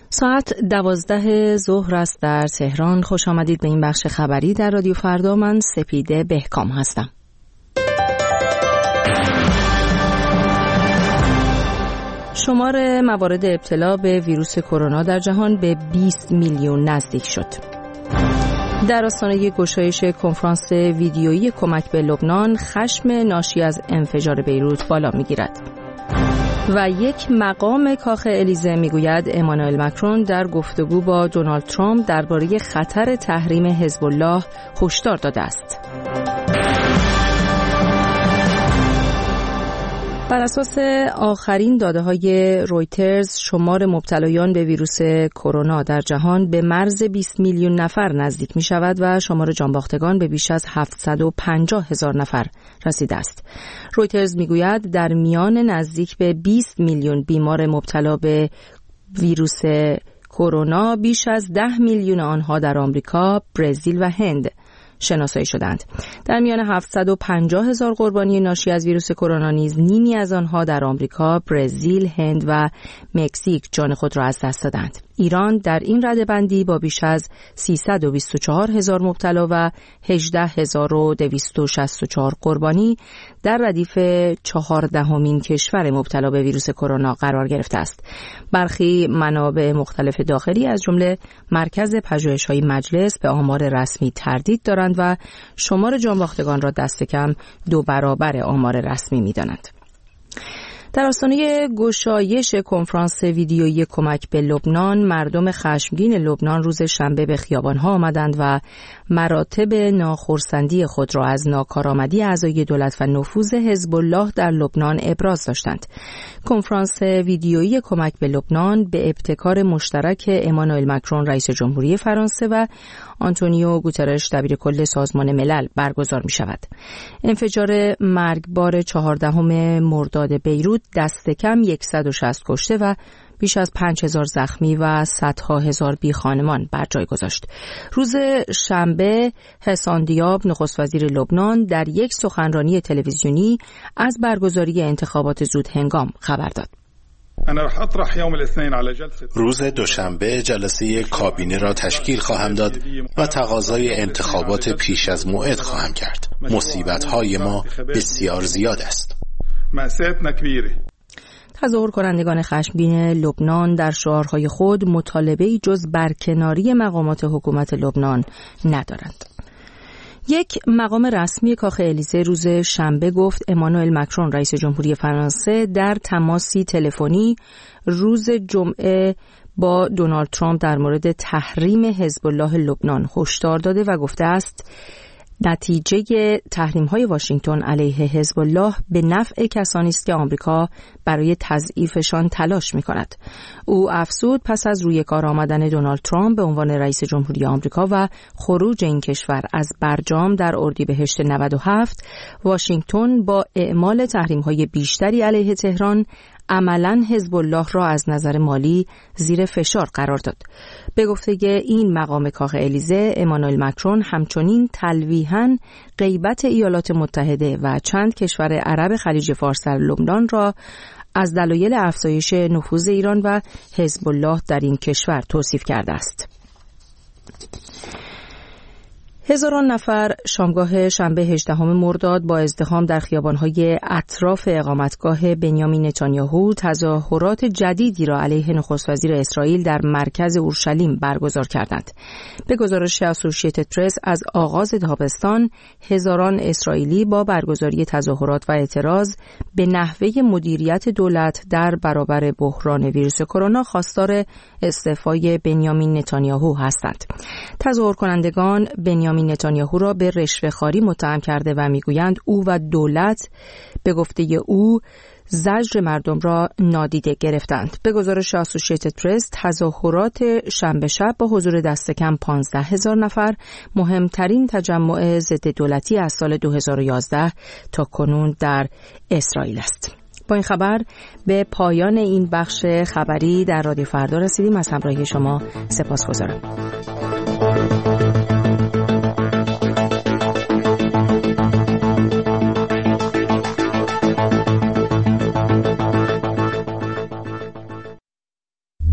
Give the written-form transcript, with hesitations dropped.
ساعت 12 ظهر است در تهران. خوش آمدید به این بخش خبری در رادیو فردا. من سپیده بهکام هستم. شمار موارد ابتلا به ویروس کرونا در جهان به 20 میلیون نزدیک شد. در آستانه گشایش کنفرانس ویدیویی کمک به لبنان، خشم ناشی از انفجار بیروت بالا می‌گیرد. و یک مقام کاخ الیزه میگوید امانوئل مکرون در گفتگو با دونالد ترامپ درباره خطر تحریم حزب الله هشدار داده است. بر اساس آخرین داده‌های رویترز، شمار مبتلایان به ویروس کرونا در جهان به مرز 20 میلیون نفر نزدیک می شود و شمار جانباختگان به بیش از 750,000 نفر رسیده است. رویترز می گوید در میان نزدیک به 20 میلیون بیمار مبتلا به ویروس کرونا، بیش از 10 میلیون آنها در آمریکا، برزیل و هند شناسایی شدند. در میان 750,000 قربانی ناشی از ویروس کرونا نیز نیمی از آنها در آمریکا، برزیل، هند و مکزیک جان خود را از دست دادند. ایران در این رده‌بندی با بیش از 324,000 مبتلا و 18,264 قربانی در ردیف 14مین کشور مبتلا به ویروس کرونا قرار گرفته است. برخی منابع مختلف داخلی از جمله مرکز پژوهش‌های مجلس به آمار رسمی تردید دارند و شمار جانباختگان را دست کم 2 برابر آمار رسمی می‌دانند. در آستانه گشایش کنفرانس ویدیویی کمک به لبنان، مردم خشمگین لبنان روز شنبه به خیابان‌ها آمدند و مراتب ناخرسندی خود را از ناکارآمدی اعضای دولت و نفوذ حزب الله در لبنان ابراز داشتند. کنفرانس ویدیویی کمک به لبنان به ابتکار مشترک امانوئل مکرون رئیس جمهوری فرانسه و آنتونیو گوترش دبیرکل سازمان ملل برگزار می شود. انفجار مرگبار 14 مرداد بیروت دست کم 160 کشته و بیش از 5,000 زخمی و صدها هزار بی خانمان بر جای گذاشت. روز شنبه حسان دیاب نخست وزیر لبنان در یک سخنرانی تلویزیونی از برگزاری انتخابات زود هنگام خبر داد. روز دوشنبه جلسه کابینه را تشکیل خواهم داد و تقاضای انتخابات پیش از موعد خواهم کرد. مصیبت‌های ما بسیار زیاد است. تظاهر کنندگان خشمگین لبنان در شعارهای خود مطالبه‌ای جز برکناری مقامات حکومت لبنان ندارند. یک مقام رسمی کاخ الیزه روز شنبه گفت امانوئل مکرون رئیس جمهوری فرانسه در تماسی تلفنی روز جمعه با دونالد ترامپ در مورد تحریم حزب الله لبنان هشدار داده و گفته است نتیجه تحریم‌های واشنگتن علیه حزب الله به نفع کسانی است که آمریکا برای تضعیفشان تلاش می‌کند. او افزود پس از روی کار آمدن دونالد ترامپ به عنوان رئیس جمهوری آمریکا و خروج این کشور از برجام در اردیبهشت 97، واشنگتن با اعمال تحریم‌های بیشتری علیه تهران عملاً حزب الله را از نظر مالی زیر فشار قرار داد. به گفته این مقام کاخ الیزه، امانوئل مکرون همچنین تلویحاً غیبت ایالات متحده و چند کشور عرب خلیج فارس در لبنان را از دلایل افزایش نفوذ ایران و حزب الله در این کشور توصیف کرده است. هزاران نفر شامگاه شنبه 18 مرداد با ازدحام در خیابان‌های اطراف اقامتگاه بنیامین نتانیاهو تظاهرات جدیدی را علیه نخست وزیر اسرائیل در مرکز اورشلیم برگزار کردند. به گزارش اسوسییتد پرس از آغاز تابستان، هزاران اسرائیلی با برگزاری تظاهرات و اعتراض به نحوه مدیریت دولت در برابر بحران ویروس کرونا خواستار استعفای بنیامین نتانیاهو هستند. تظاهر کنندگان بنیامین نتانیاهو را به رشوه‌خواری متهم کرده و میگویند او و دولت به گفته او زجر مردم را نادیده گرفتند. به گزارش اسوسییتد پرس، تظاهرات شنبه شب با حضور دست کم 15,000 نفر مهمترین تجمع ضد دولتی از سال 2011 تا کنون در اسرائیل است. با این خبر به پایان این بخش خبری در رادیو فردا رسیدیم. از همراهی شما سپاسگزارم.